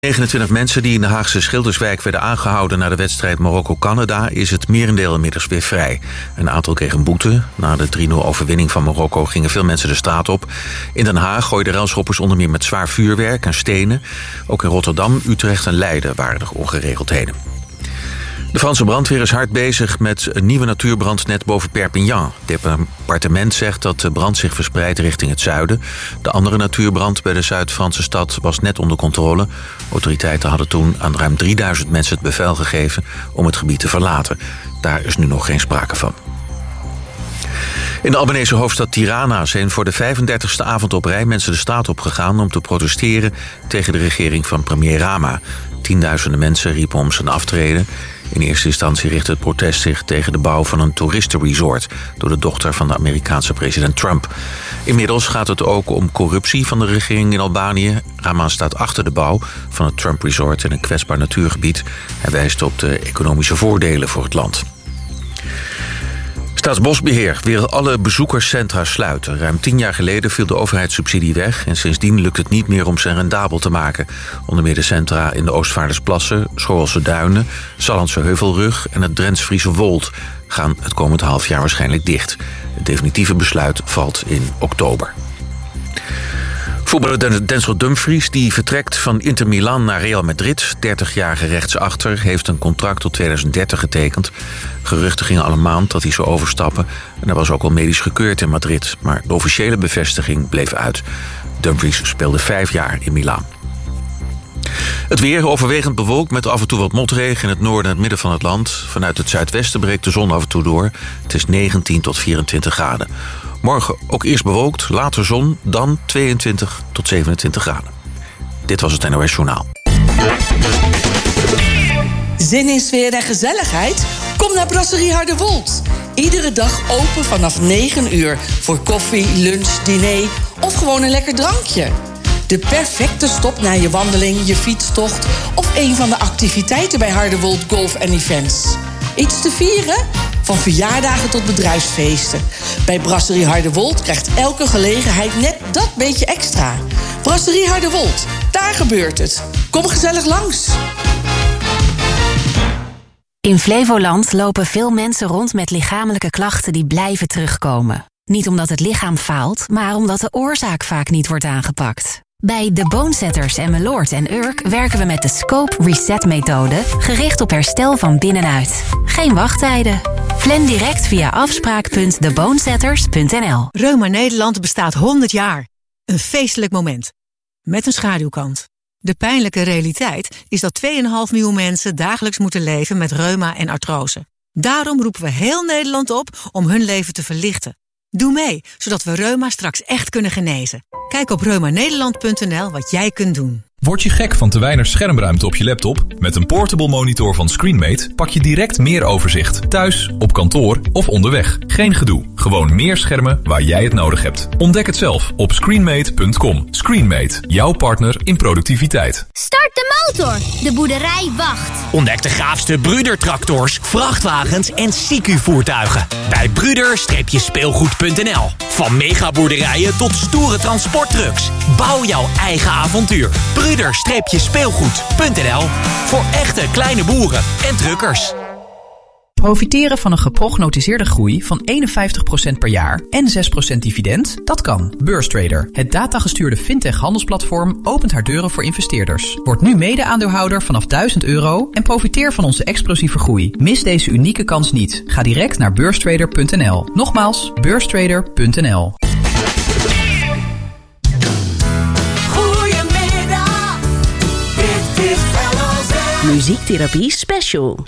29 mensen die in de Haagse Schilderswijk werden aangehouden na de wedstrijd Marokko-Canada is het merendeel inmiddels weer vrij. Een aantal kreeg een boete. Na de 3-0 overwinning van Marokko gingen veel mensen de straat op. In Den Haag gooiden ruilschoppers onder meer met zwaar vuurwerk en stenen. Ook in Rotterdam, Utrecht en Leiden waren er ongeregeldheden. De Franse brandweer is hard bezig met een nieuwe natuurbrand net boven Perpignan. Het departement zegt dat de brand zich verspreidt richting het zuiden. De andere natuurbrand bij de Zuid-Franse stad was net onder controle. Autoriteiten hadden toen aan ruim 3000 mensen het bevel gegeven om het gebied te verlaten. Daar is nu nog geen sprake van. In de Albanese hoofdstad Tirana zijn voor de 35e avond op rij mensen de straat opgegaan om te protesteren tegen de regering van premier Rama. Tienduizenden mensen riepen om zijn aftreden. In eerste instantie richtte het protest zich tegen de bouw van een toeristenresort door de dochter van de Amerikaanse president Trump. Inmiddels gaat het ook om corruptie van de regering in Albanië. Rama staat achter de bouw van het Trump Resort in een kwetsbaar natuurgebied. Hij wijst op de economische voordelen voor het land. Staatsbosbeheer wil alle bezoekerscentra sluiten. Ruim 10 jaar geleden viel de overheidssubsidie weg en sindsdien lukt het niet meer om ze rendabel te maken. Onder meer de centra in de Oostvaardersplassen, Schorrelse Duinen, Sallandse Heuvelrug en het Drents-Friese Wold gaan het komend half jaar waarschijnlijk dicht. Het definitieve besluit valt in oktober. Voetballer Denzel Dumfries, die vertrekt van Inter Milan naar Real Madrid. 30-jarige rechtsachter heeft een contract tot 2030 getekend. Geruchten gingen al een maand dat hij zou overstappen. En hij was ook al medisch gekeurd in Madrid. Maar de officiële bevestiging bleef uit. Dumfries speelde 5 jaar in Milaan. Het weer overwegend bewolkt met af en toe wat motregen in het noorden en het midden van het land. Vanuit het zuidwesten breekt de zon af en toe door. Het is 19 tot 24 graden. Morgen ook eerst bewolkt, later zon, dan 22 tot 27 graden. Dit was het NOS Journaal. Zin in sfeer en gezelligheid? Kom naar Brasserie Harderwold. Iedere dag open vanaf 9 uur voor koffie, lunch, diner of gewoon een lekker drankje. De perfecte stop na je wandeling, je fietstocht of een van de activiteiten bij Harderwold Golf en Events. Iets te vieren? Van verjaardagen tot bedrijfsfeesten. Bij Brasserie Harderwold krijgt elke gelegenheid net dat beetje extra. Brasserie Harderwold, daar gebeurt het. Kom gezellig langs. In Flevoland lopen veel mensen rond met lichamelijke klachten die blijven terugkomen. Niet omdat het lichaam faalt, maar omdat de oorzaak vaak niet wordt aangepakt. Bij De Bonesetters en Meloord en Urk werken we met de Scope Reset-methode, gericht op herstel van binnenuit. Geen wachttijden. Plan direct via afspraak.debonesetters.nl. Reuma Nederland bestaat 100 jaar. Een feestelijk moment. Met een schaduwkant. De pijnlijke realiteit is dat 2,5 miljoen mensen dagelijks moeten leven met reuma en artrose. Daarom roepen we heel Nederland op om hun leven te verlichten. Doe mee, zodat we reuma straks echt kunnen genezen. Kijk op reumanederland.nl wat jij kunt doen. Word je gek van te weinig schermruimte op je laptop? Met een portable monitor van Screenmate pak je direct meer overzicht. Thuis, op kantoor of onderweg. Geen gedoe. Gewoon meer schermen waar jij het nodig hebt. Ontdek het zelf op screenmate.com. Screenmate, jouw partner in productiviteit. Start de motor. De boerderij wacht. Ontdek de gaafste Brüder-tractors, vrachtwagens en CQ-voertuigen. Bij Brüder-speelgoed.nl. Van megaboerderijen tot stoere transporttrucks. Bouw jouw eigen avontuur. Brüder-speelgoed.nl. Voor echte kleine boeren en truckers. Profiteren van een geprognotiseerde groei van 51% per jaar en 6% dividend? Dat kan. Beurstrader, het datagestuurde fintech-handelsplatform, opent haar deuren voor investeerders. Word nu mede-aandeelhouder vanaf €1000 en profiteer van onze explosieve groei. Mis deze unieke kans niet. Ga direct naar beurstrader.nl. Nogmaals, beurstrader.nl. Goedemiddag, dit is LOZ. Muziektherapie Special.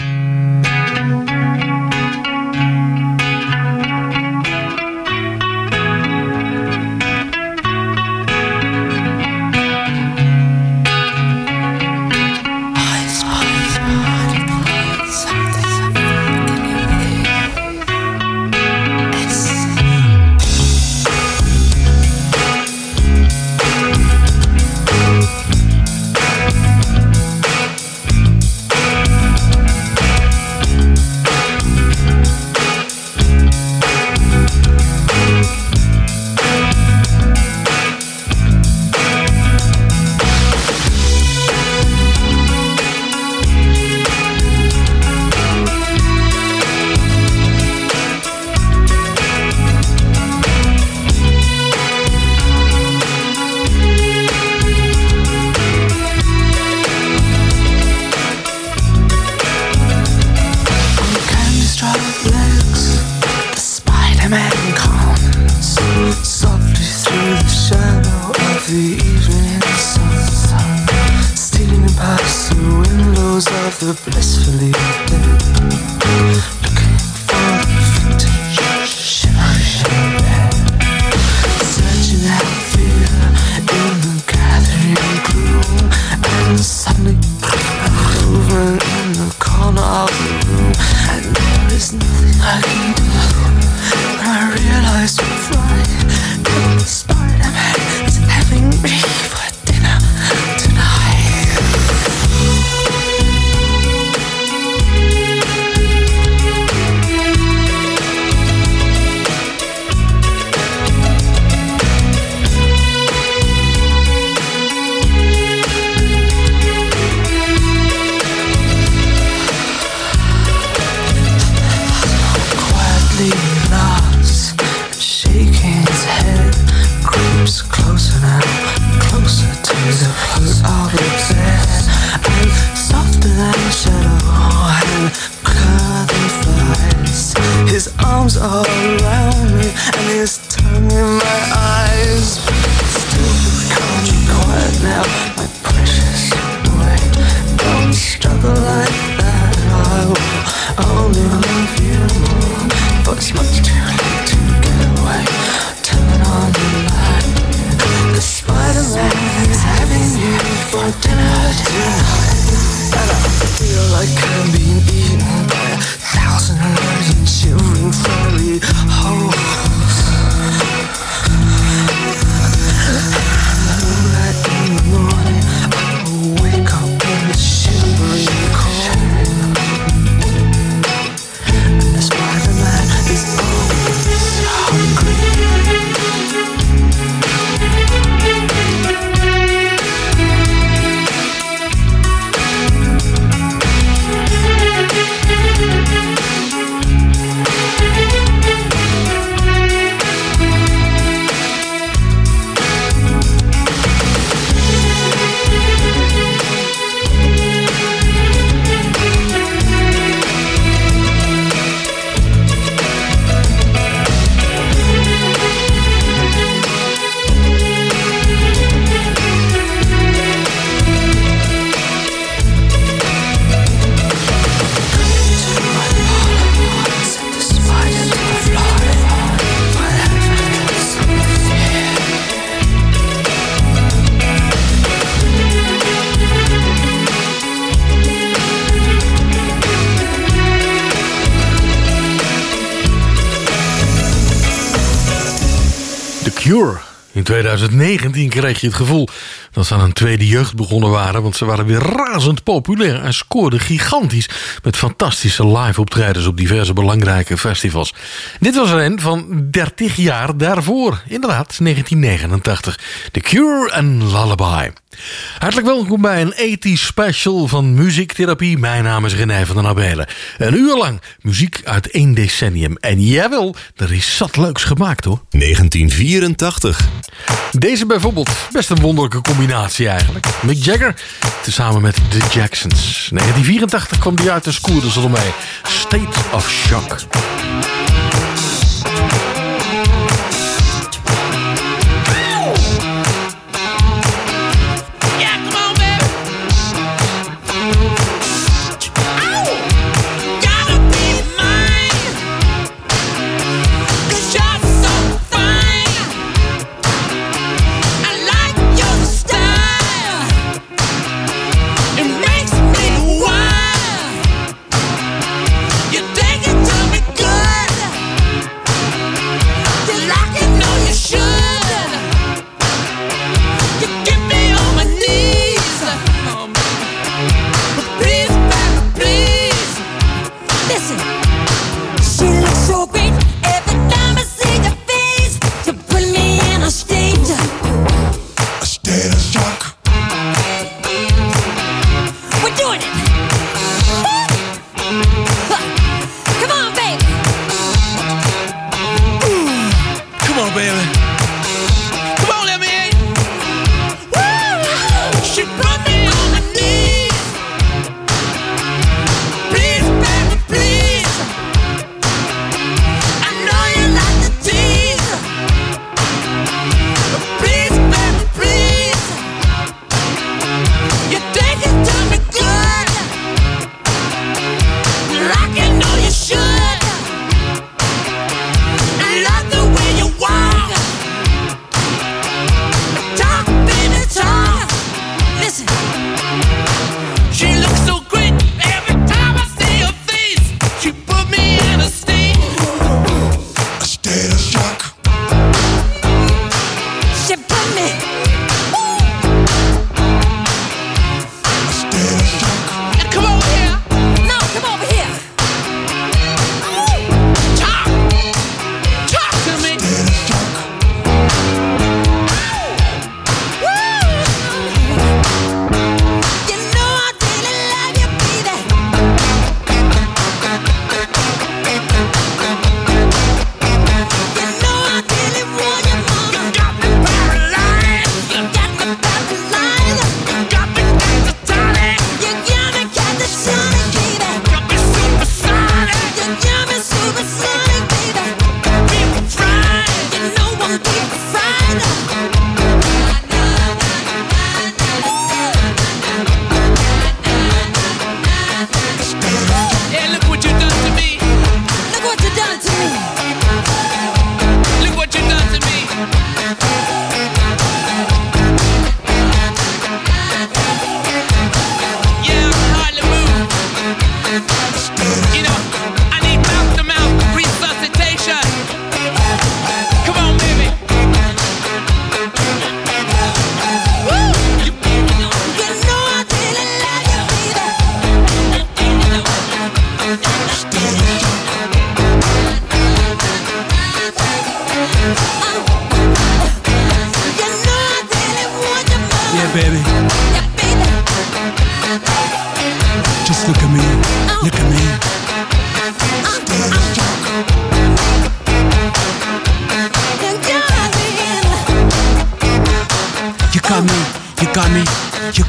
arms of the blissfully dead, looking for the vintage shivering bed, searching out fear in the gathering gloom, and suddenly over in the corner of the room, and there is nothing I can do. When I realize what's right, that the Spider-Man is having me for dinner tonight. Quietly laughs, shaking his head, creeps closer now, closer to the foot of the bed, and softer than a shadow, and clearer than flies. His arms are around me, and his tongue in my eyes. Still, can't you quiet now, my precious boy? Don't struggle like that, I will only love you more. But it's much too late to get away. Turn on the light. The Spider-Man is having you for dinner tonight. And I feel like I'm being eaten by 1,000 virgin shivering friendly holes. Moonlight in the morning, I will wake up in the shivering cold. And the Spider-Man is always hungry. Cure. In 2019 kreeg je het gevoel dat ze aan een tweede jeugd begonnen waren, want ze waren weer razend populair en scoorden gigantisch met fantastische live optredens op diverse belangrijke festivals. Dit was er een van 30 jaar daarvoor, inderdaad 1989. The Cure en Lullaby. Hartelijk welkom bij een 80s special van Muziektherapie. Mijn naam is René van den Abelen. Een uur lang muziek uit 1 decennium. En jawel, er is zat leuks gemaakt hoor. 1984. Deze bijvoorbeeld, best een wonderlijke combinatie eigenlijk. Mick Jagger, tezamen met The Jacksons. 1984 kwam die uit de Scooters ermee. State of Shock. Good.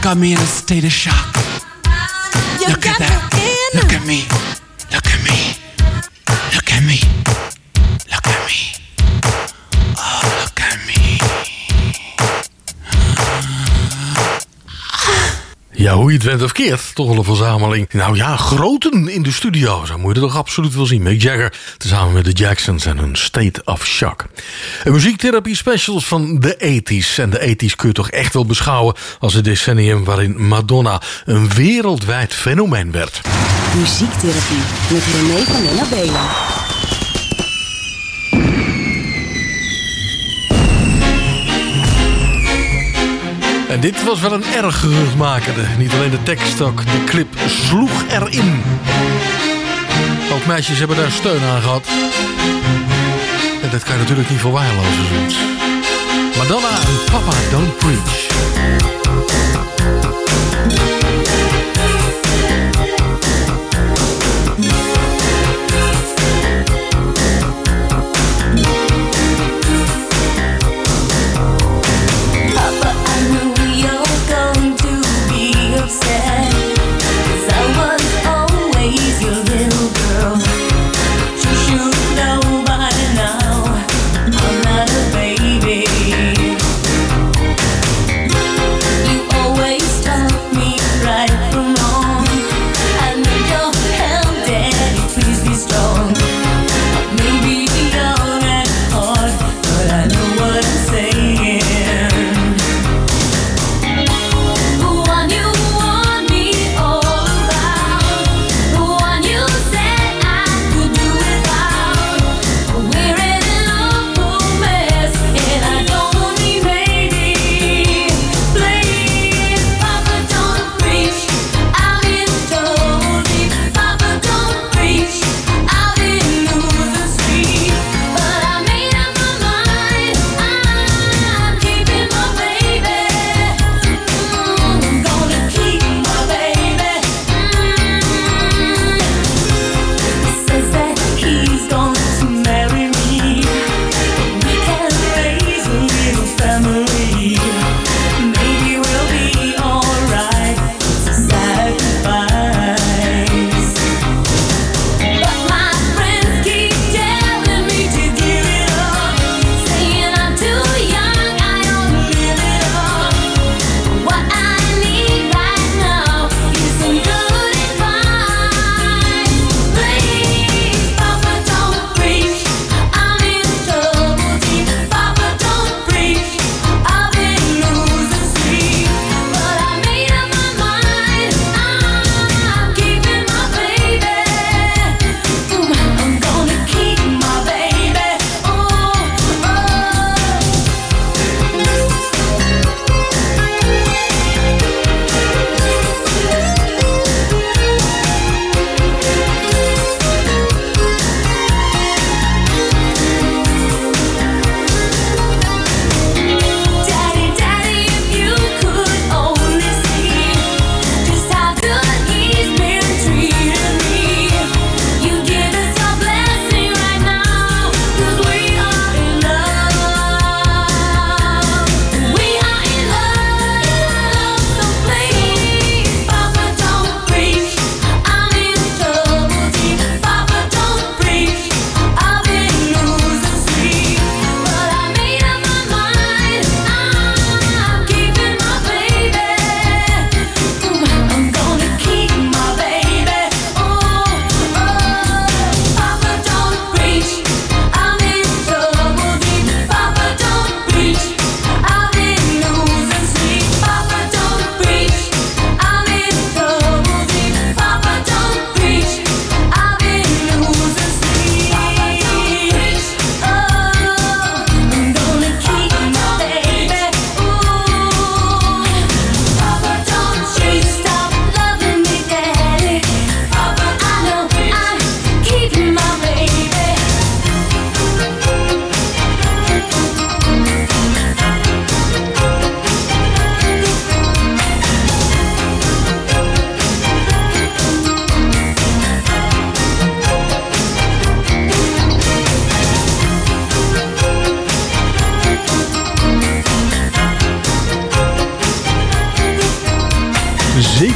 got me in a state of shock. Look at that. Look at me. Look at me. Look at me. Look at me. Oh, look at me. Ja, hoe je het went of keert, toch wel een verzameling. Nou ja, groten in de studio. Zo moet je het toch absoluut wel zien. Mick Jagger, tezamen met de Jacksons en hun State of Shock. Een muziektherapie specials van de 80s. En de 80s kun je toch echt wel beschouwen als het decennium waarin Madonna een wereldwijd fenomeen werd. Muziektherapie met René van den Abelen. En dit was wel een erg geruchtmakende. Niet alleen de tekst ook, de clip sloeg erin. Ook meisjes hebben daar steun aan gehad. En dat kan je natuurlijk niet verwaarlozen zoiets. Madonna en Papa Don't Preach.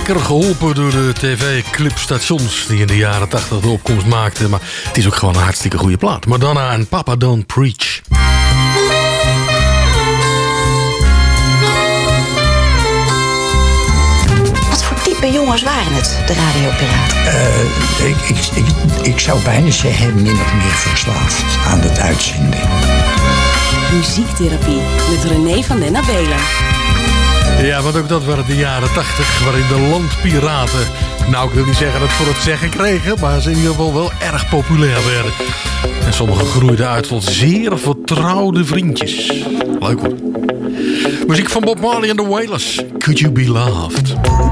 zeker geholpen door de tv-clipstations die in de jaren 80 de opkomst maakten. Maar het is ook gewoon een hartstikke goede plaat. Madonna en Papa Don't Preach. Wat voor type jongens waren het, de radiopiraten? Ik zou bijna zeggen min of meer verslaafd aan het uitzenden. Muziektherapie met René van den Abelen. Ja, want ook dat waren de jaren 80, waarin de landpiraten, nou ik wil niet zeggen dat voor het zeggen kregen, maar ze in ieder geval wel erg populair werden. En sommigen groeiden uit tot zeer vertrouwde vriendjes. Leuk hoor. Muziek van Bob Marley en The Wailers. Could You Be Loved?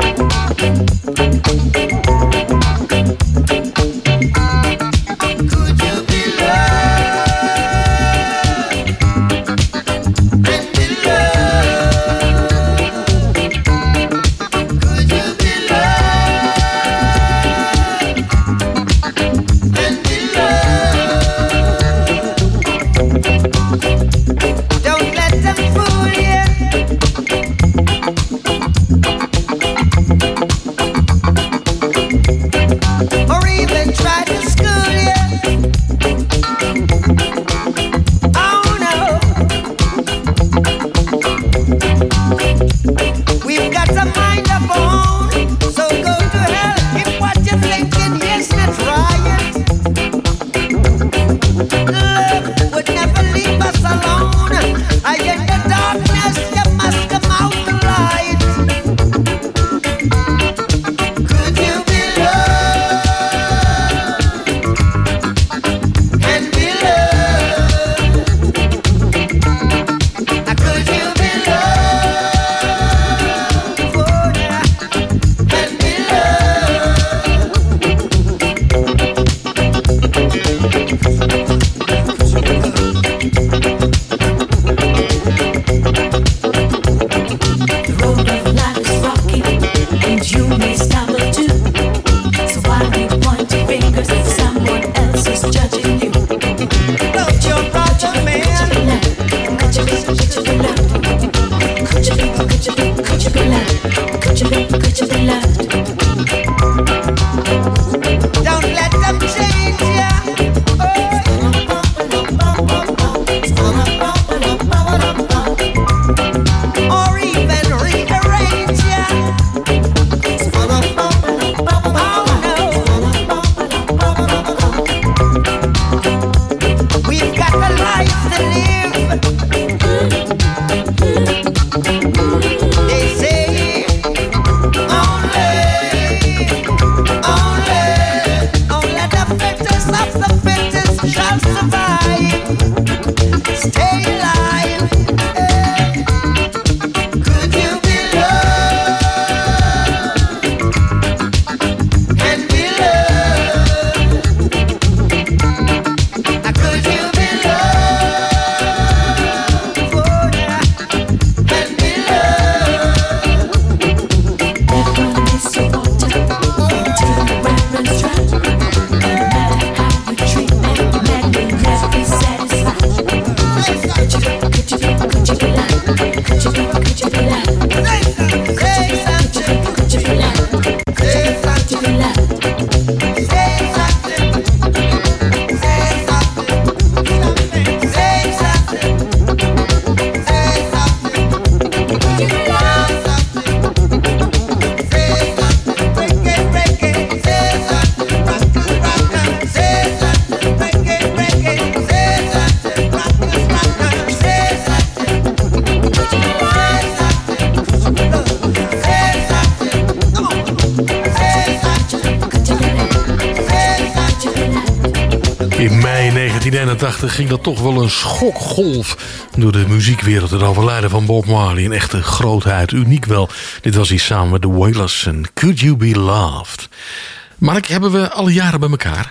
In mei 1981 ging dat toch wel een schokgolf door de muziekwereld. Het overlijden van Bob Marley, een echte grootheid, uniek wel. Dit was hij samen met The Wailers en Could You Be Loved. Mark, hebben we alle jaren bij elkaar?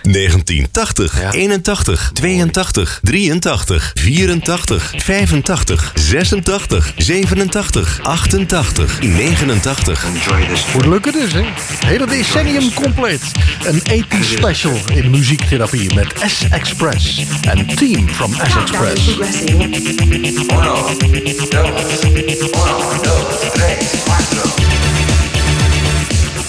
1980, ja. 81, 82, 83, 84, 85, 86, 87, 88, 89. Moet lukken dus, hè? Hele decennium compleet. Een 80's special in muziektherapie met S-Express en Team from S-Express. 1, 2, 3, 4.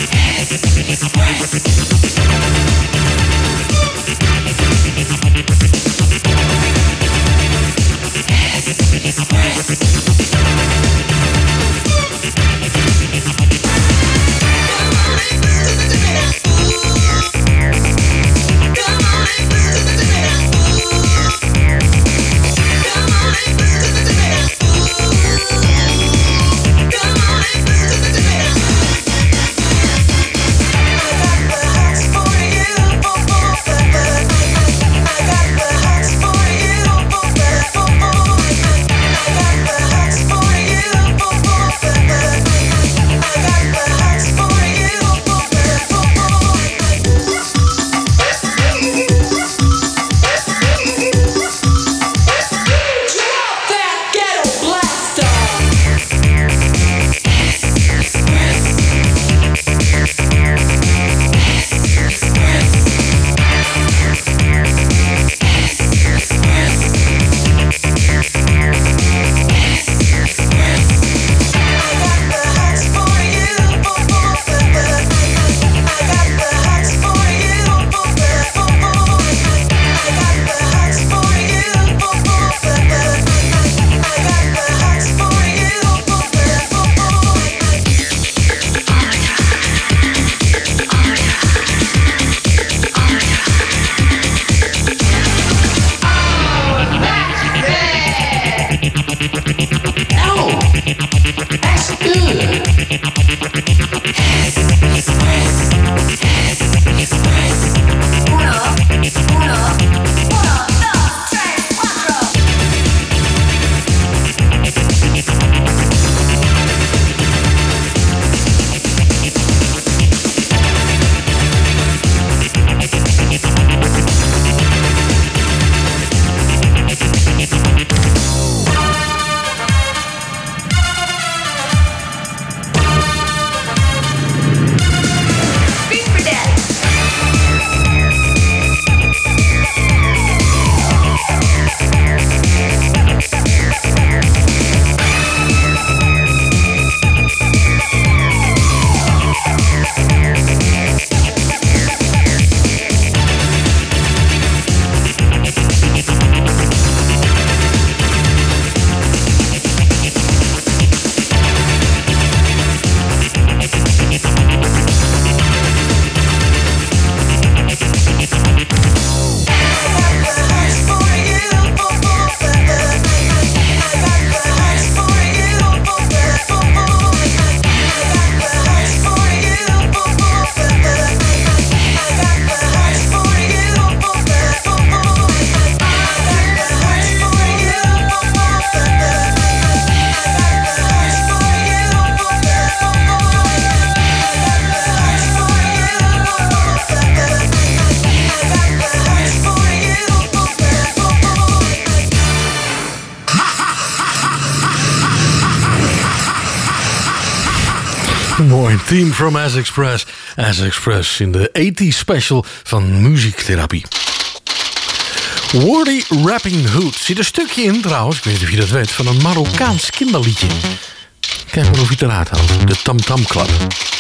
Mooi theme from As Express. As Express in de 80s special van Muziektherapie. Wordy Rapping Hood zit een stukje in trouwens, ik weet niet of je dat weet, van een Marokkaans kinderliedje. Kijk maar of je het eruit haalt. De Tam Tam Club.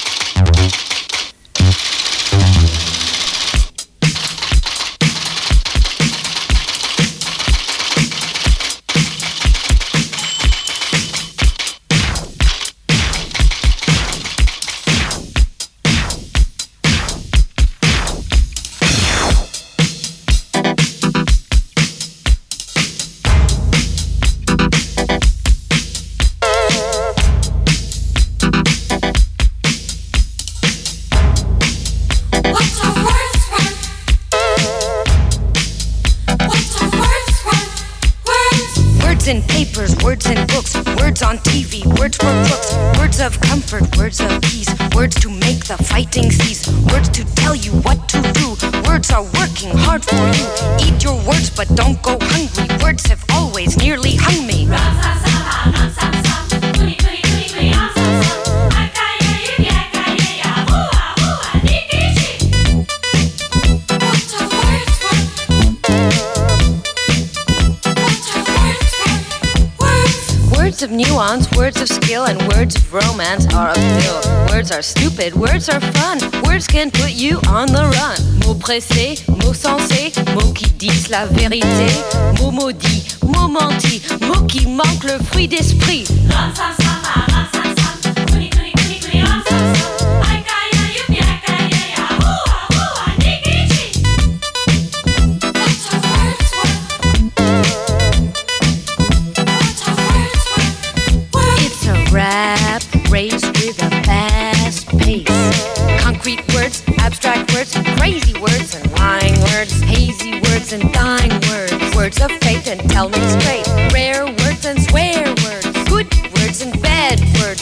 in papers, words in books, words on TV, words for crooks, words of comfort, words of peace, words to make the fighting cease, words to tell you what to do. Words are working hard for you. Eat your words, but don't go hungry. Words have always nearly hung me. Words of nuance, words of skill, and words of romance are a pill. Words are stupid, words are fun. Words can put you on the run. Mots pressés, mots sensés, mots qui disent la vérité. Mots maudits, mots mentis, mots qui manquent le fruit d'esprit. Rap race with a fast pace. Concrete words, abstract words, crazy words and lying words, hazy words and dying words, words of faith and tell me straight, rare words and swear words, good words and bad words.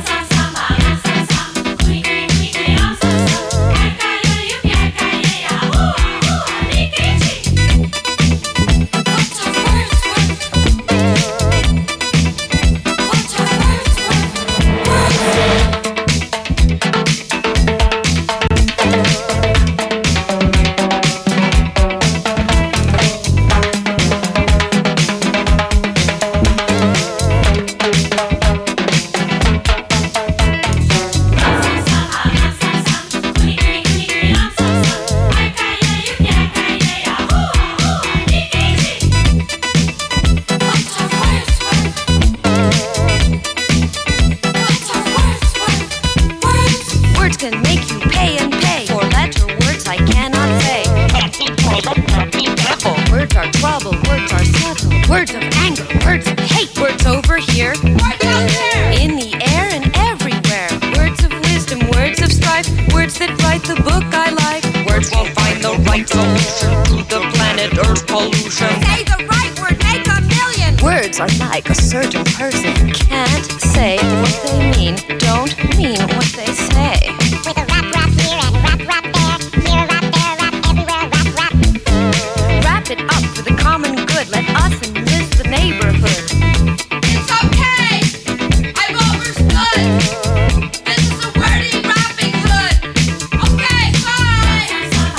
Are like a certain person can't say what they mean, don't mean what they say. With a rap rap here and rap rap there, here a rap there, rap everywhere, rap rap. Wrap it up for the common good. Let us enlist the neighborhood. It's okay, I've understood. This is a wordy rapping hood. Okay, bye.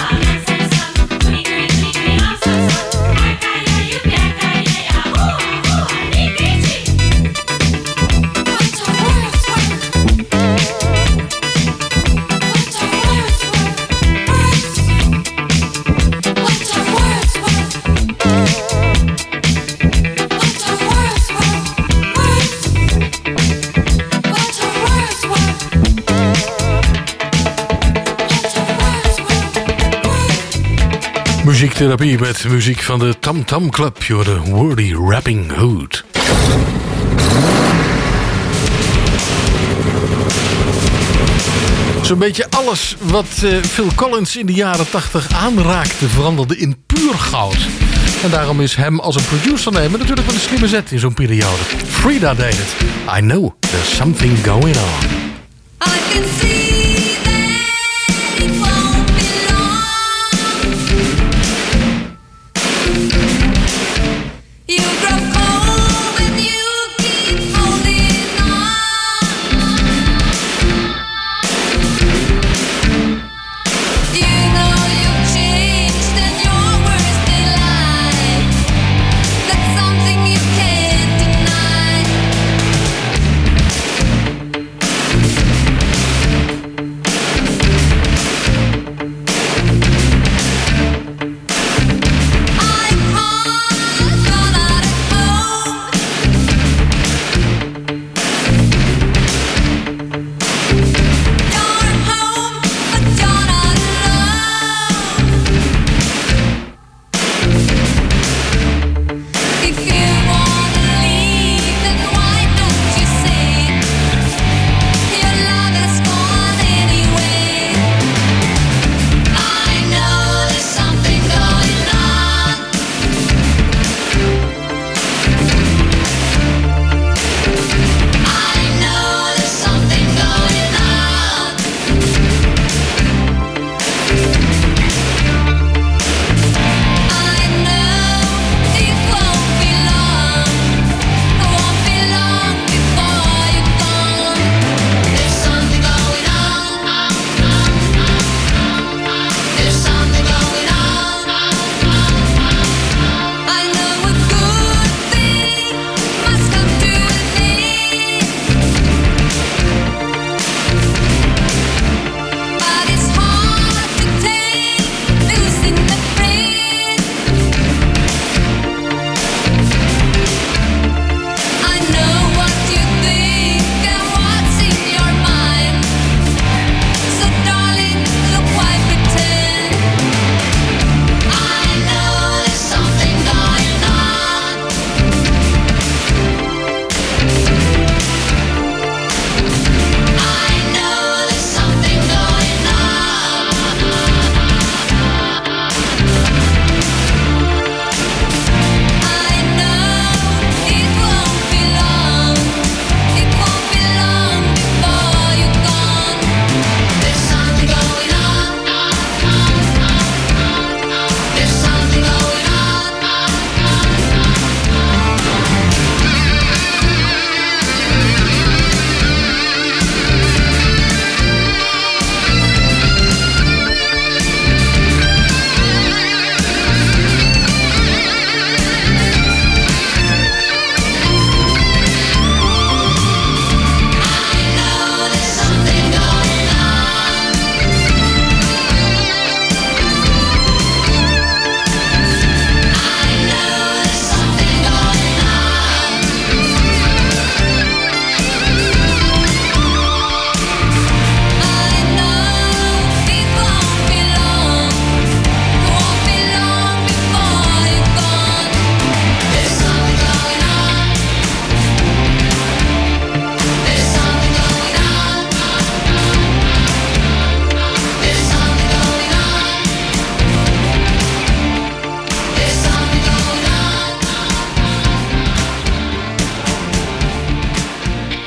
Muziektherapie met muziek van de Tam Tam Club. You're the Wordy Rapping Hood. Zo'n beetje alles wat Phil Collins in de jaren 80 aanraakte veranderde in puur goud. En daarom is hem als een producer nemen natuurlijk wel een slimme zet in zo'n periode. Frida deed het. I know there's something going on. I can see.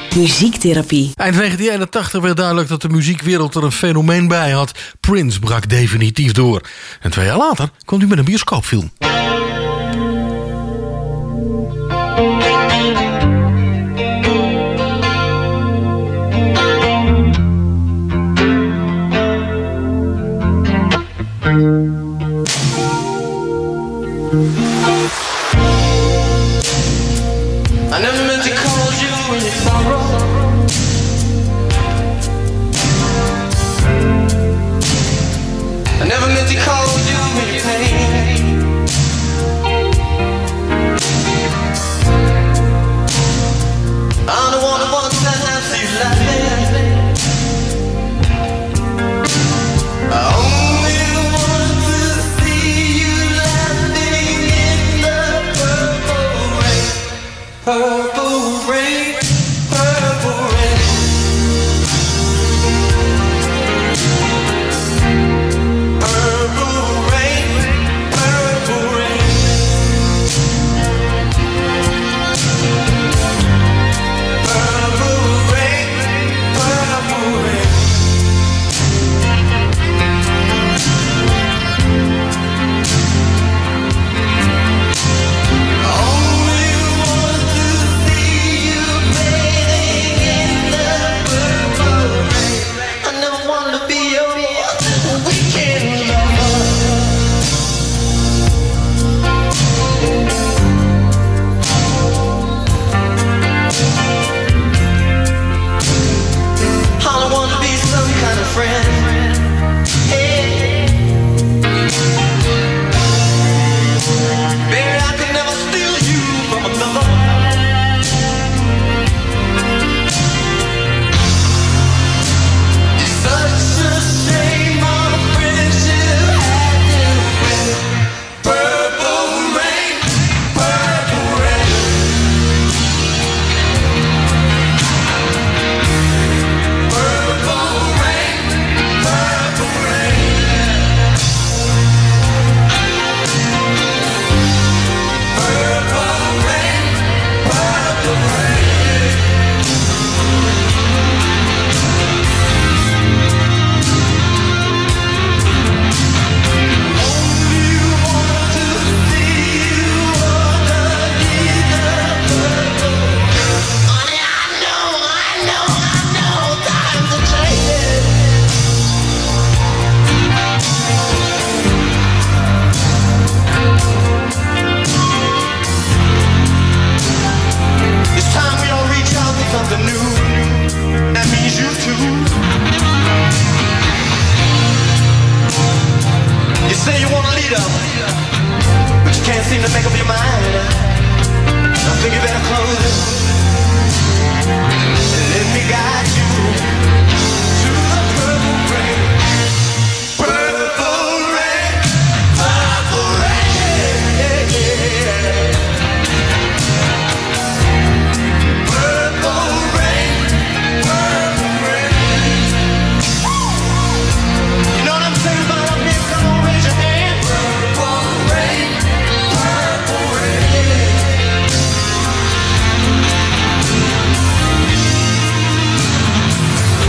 Muziektherapie. Eind 1981 werd duidelijk dat de muziekwereld er een fenomeen bij had. Prince brak definitief door. En 2 jaar later kwam hij met een bioscoopfilm. I never meant to call you in your sorrow. I never meant to call you in your pain. I'm the one who wants to have you laughing. I only want to see you laughing in the purple rain. Purple rain, purple rain. Purple rain, purple rain. Purple rain, purple rain. Only want to see you bathing in the purple rain. I never wanted to be your weekend lover. I don't want to be some kind of friend. Hey. Baby, I could never steal you from another. It's such a shame our friendship had to end. Purple rain, purple rain. Purple rain, purple rain. Purple rain, purple rain. Only want to see you underneath the purple rain. Honey, I know, times are changing. It's time we all reach out for something new. That means you too. You say you want a leader, but you can't seem to make up your mind. I think you better close it and let me guide you to the purple rain. Purple rain, purple rain. Purple rain, purple rain. You know what I'm saying about up here? Come on, raise your hand. Purple rain, purple rain.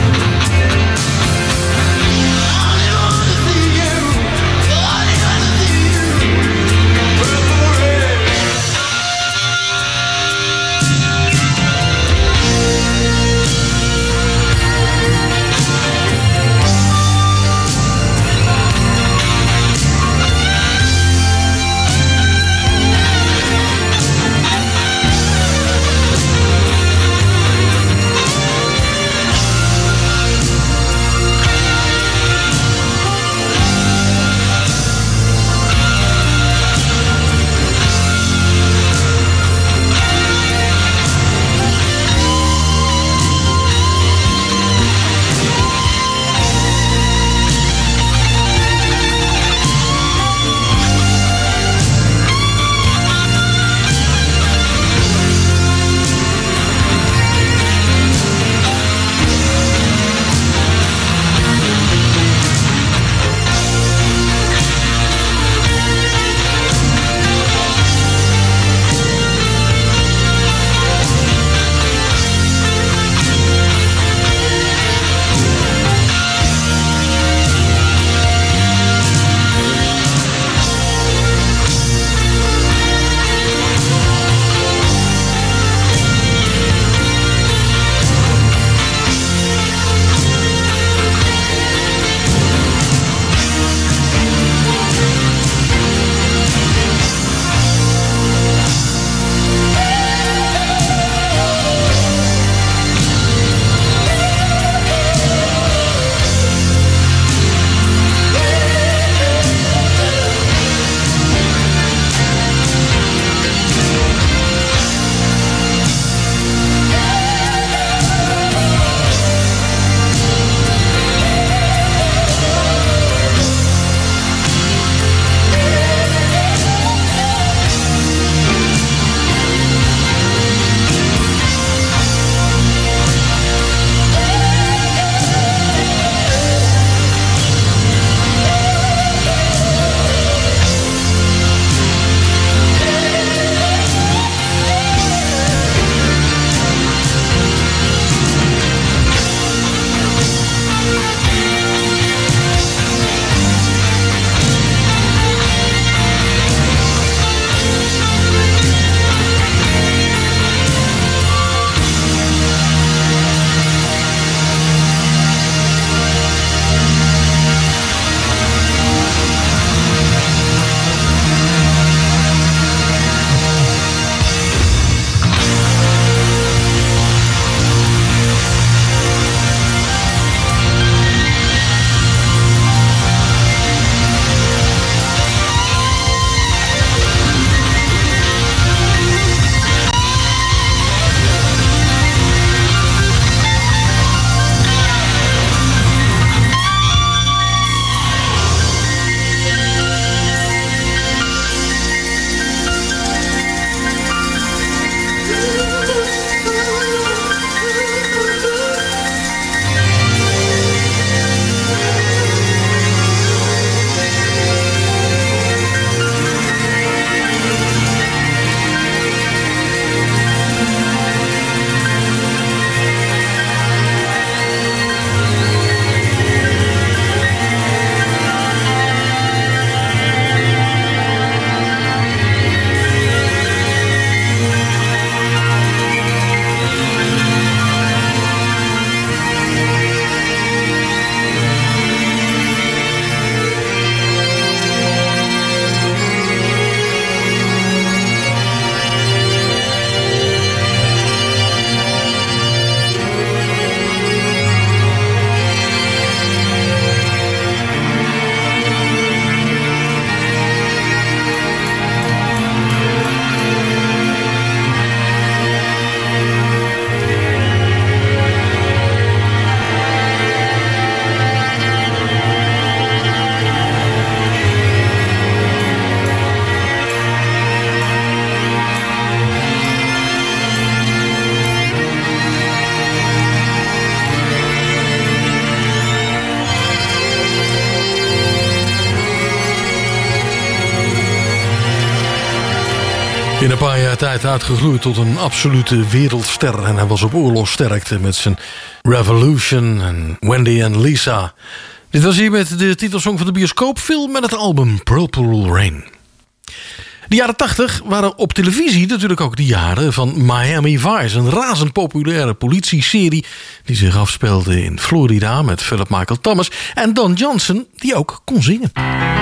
In een paar jaar tijd uitgegroeid tot een absolute wereldster. En hij was op oorlogssterkte met zijn Revolution en Wendy en Lisa. Dit was hier met de titelsong van de bioscoopfilm met het album Purple Rain. De jaren 80 waren op televisie natuurlijk ook de jaren van Miami Vice. Een razend populaire politieserie die zich afspeelde in Florida met Philip Michael Thomas en Don Johnson die ook kon zingen.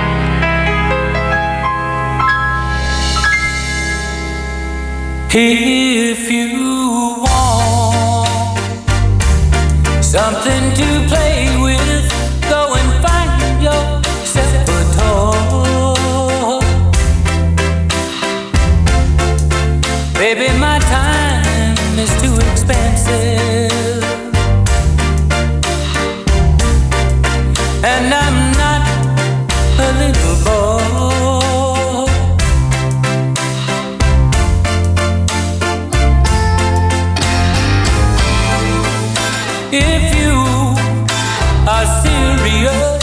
If you want something to play with, go and find yourself a toy. Baby, my time is too expensive, and I'm not a little boy. If you are serious,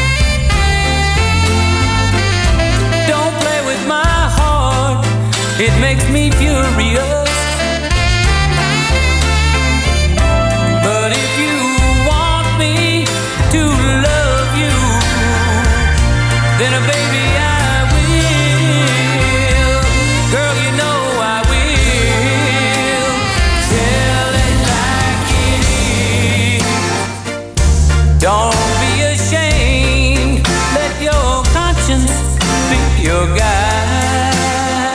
don't play with my heart, it makes me furious. But if you want me to love you, then baby I will. Girl, you know I will. Tell it like it is. Don't be ashamed, let your conscience be your guide.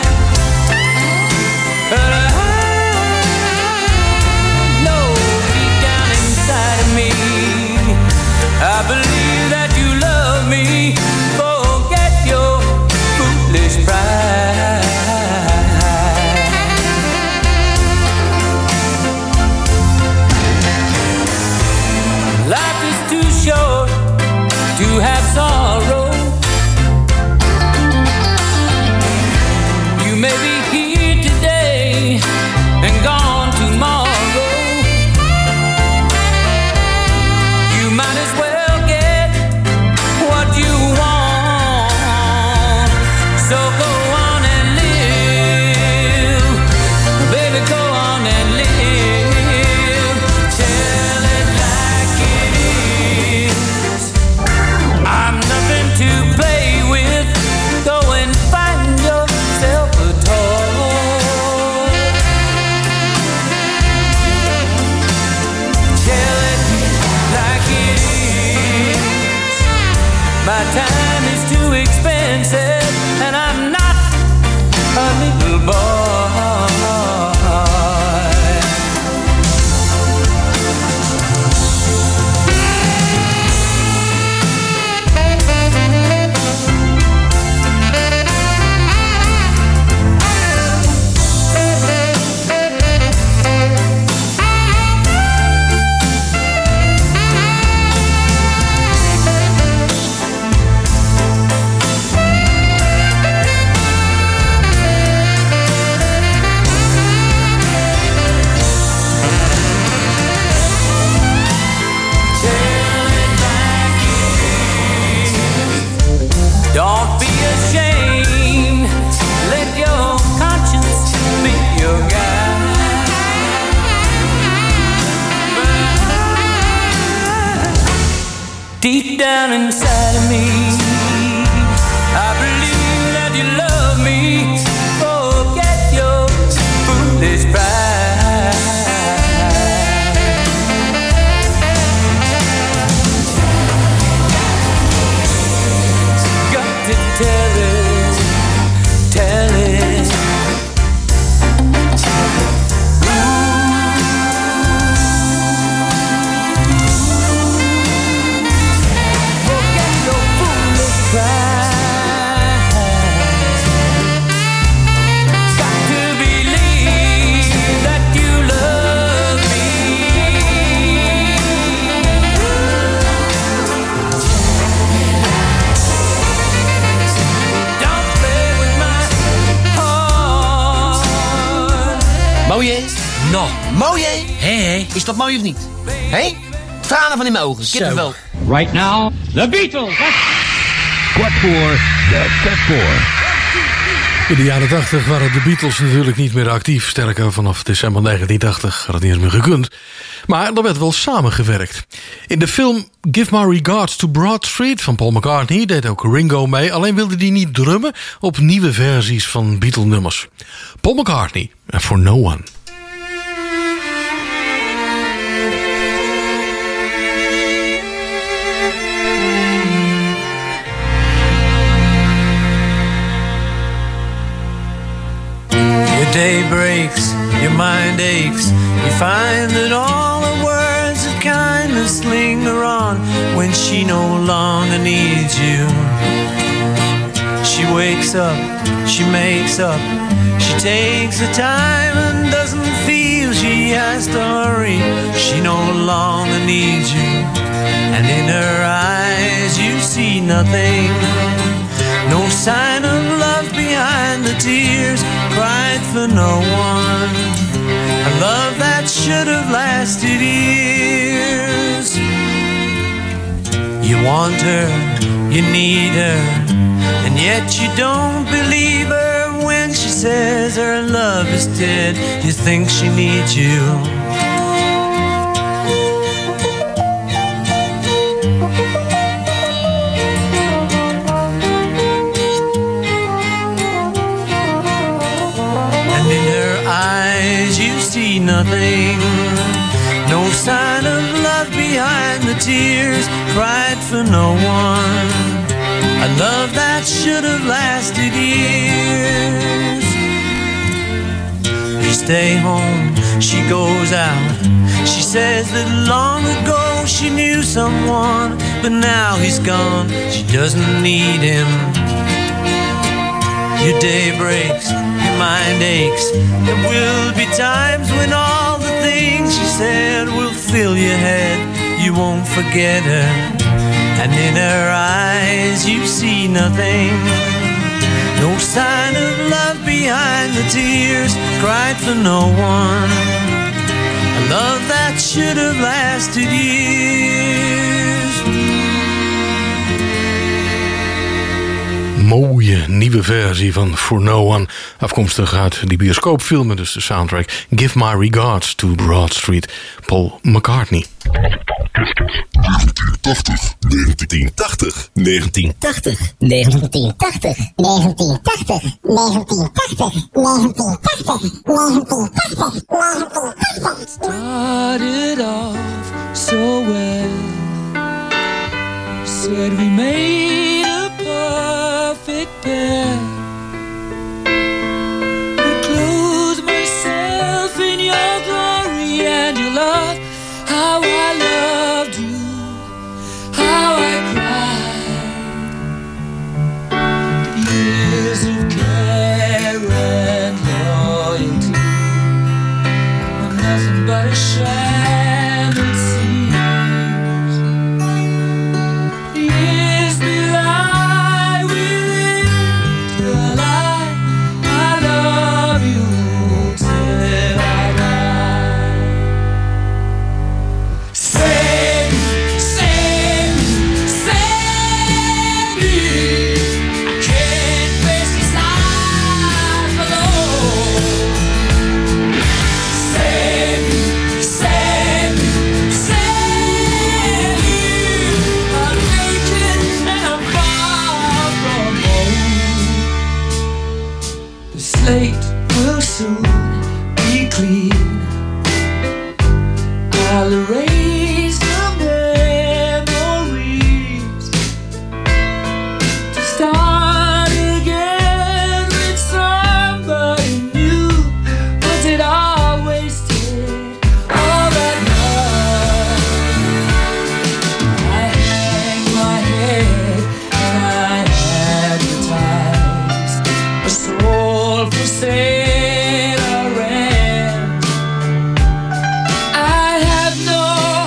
But I know deep down inside of me, I believe that you love me. Forget your foolish pride. Life is too short to have sorrow. You may be here today and gone tomorrow. You might as well get what you want. So go on and live, baby, go on and live. Tell it like it is. I'm nothing to play with. Go and find yourself a toy. Tell it like it is. My time is too expensive, and I'm not a little boy. Don't be ashamed, let your conscience be your guide. Deep down inside of me, I believe that you love me. Forget your foolish pride. Got to tell it, tell it. Forget your foolish pride. Got to believe that you love me. Don't play with my heart. Mooi, No. mooi, Hé. Is dat mooi of niet? Hé? Tranen van in mijn ogen, kippenvel. Right now, the Beatles. What for? The Cat 4. In de jaren 80 waren de Beatles natuurlijk niet meer actief. Sterker, vanaf december 1980 had het niet eens meer gekund. Maar er werd wel samengewerkt. In de film Give My Regards to Broad Street van Paul McCartney deed ook Ringo mee. Alleen wilde hij niet drummen op nieuwe versies van Beatle-nummers. Paul McCartney en For No One. Your day breaks, your mind aches. You find that all the words of kindness linger on when she no longer needs you. She wakes up, she makes up, she takes the time and doesn't feel she has to hurry. She no longer needs you, and in her eyes you see nothing. No sign of love behind the tears cried for no one. A love that should have lasted years. You want her, you need her, and yet you don't believe her when she says her love is dead. You think she needs you. Nothing, no sign of love behind the tears cried for no one. A love that should have lasted years. You stay home, she goes out. She says that long ago she knew someone, but now he's gone, she doesn't need him. Your day breaks, your mind aches. There will be times when all the things she said will fill your head. You won't forget her, and in her eyes you see nothing. No sign of love behind the tears cried for no one. A love that should have lasted years. Mooie nieuwe versie van For No One. Afkomstig uit die bioscoopfilm, dus de soundtrack Give My Regards to Broad Street. Paul McCartney. 1980, 1980, 1980, 1980, 1980, 1980, 1980, 1980. Started off so well. Said we made a perfect pair. Enclose myself in your glory and your love. How I loved you, how I cried. Years of care and loyalty were nothing but a sham, it seems. Years belie within the lie. I love you till I die. Save me. I can't face this life alone. Save me. I'm naked and I'm far from home. The slate will soon be clean. I'll erase the memories to start again with somebody new. Was it all wasted, all that love? I hang my head and I advertise a soul for sale or rent. I have no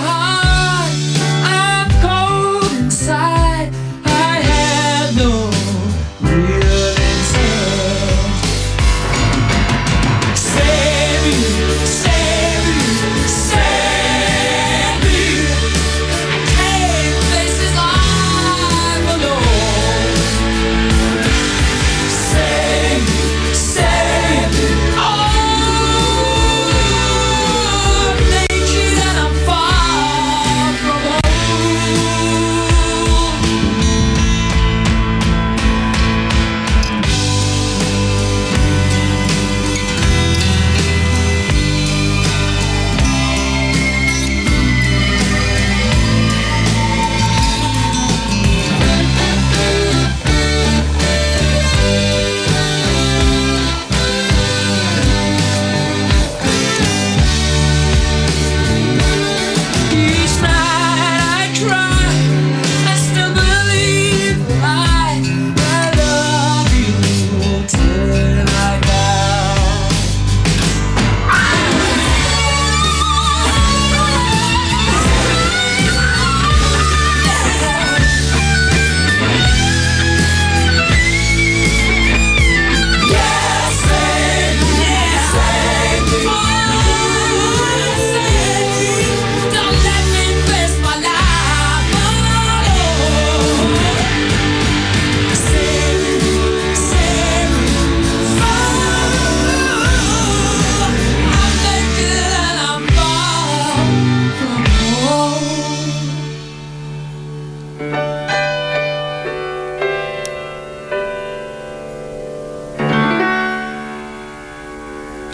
heart, I'm cold inside. I have no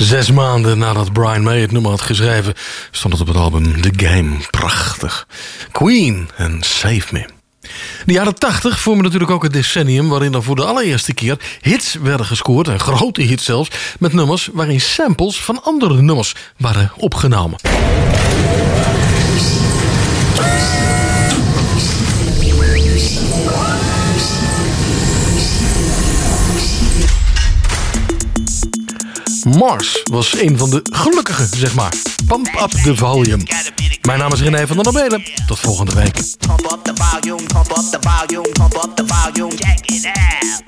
6 maanden nadat Brian May het nummer had geschreven, stond het op het album The Game. Prachtig. Queen en Save Me. De jaren 80 vormen natuurlijk ook het decennium waarin er voor de allereerste keer hits werden gescoord, en grote hits zelfs, met nummers waarin samples van andere nummers waren opgenomen. Mars was een van de gelukkigen, zeg maar. Pump up the volume. Mijn naam is René van der Nabelen. Tot volgende week. Pump up the volume, pump up the volume, pump up the volume, check it out.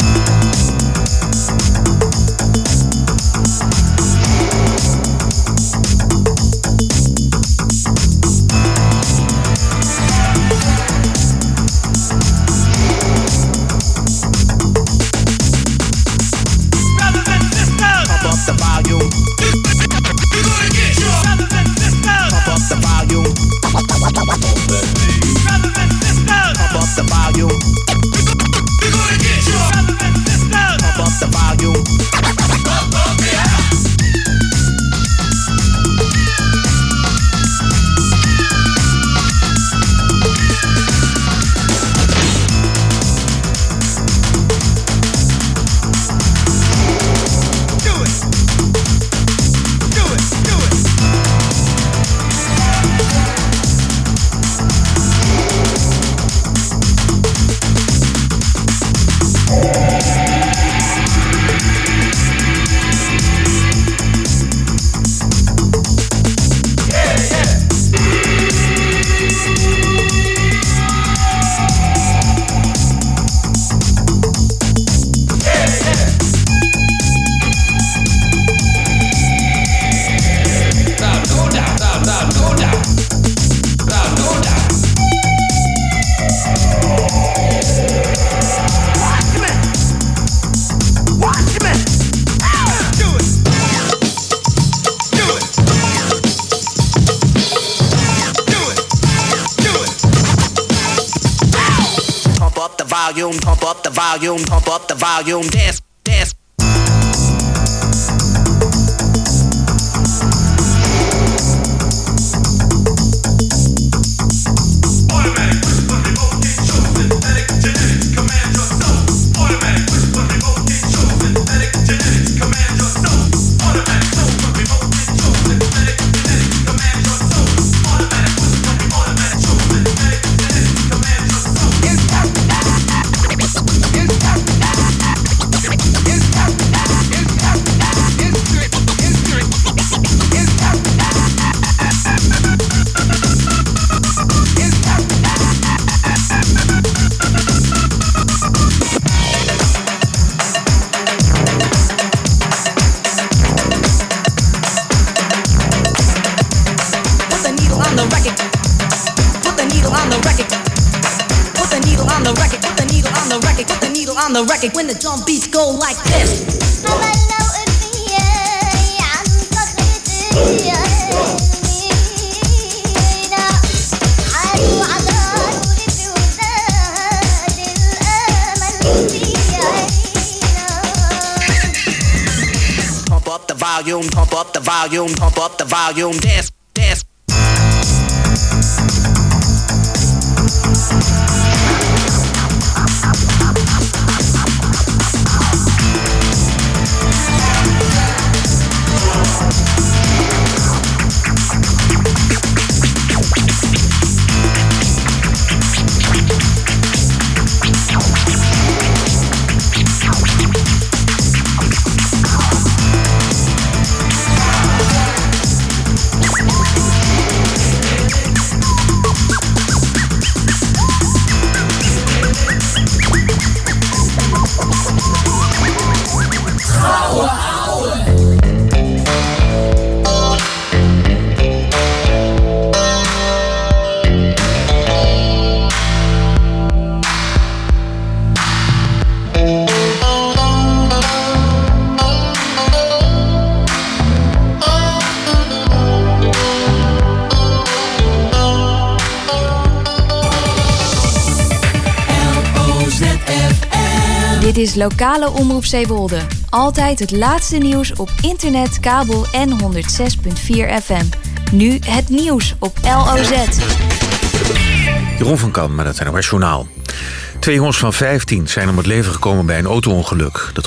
Pump up the volume, pump up the volume, dance, dance. Automatic push when remote get chosen. Medic genetics, command your soul. Automatic push when remote get chosen. Medic genetics, command your soul. Automatic soul when remote get chosen. Medic genetics, command your soul. Automatic push when we automatic chosen. Medic genetics, command your soul. On the record when the drum beats go like this. Pump up the volume, pump up the volume, pump up the volume, dance, dance. Dit is Lokale Omroep Zeewolde. Altijd het laatste nieuws op internet, kabel en 106.4 FM. Nu het nieuws op LOZ. Jeroen van Kan met het NOS Journaal. 2 jongens van 15 zijn om het leven gekomen bij een auto-ongeluk. Dat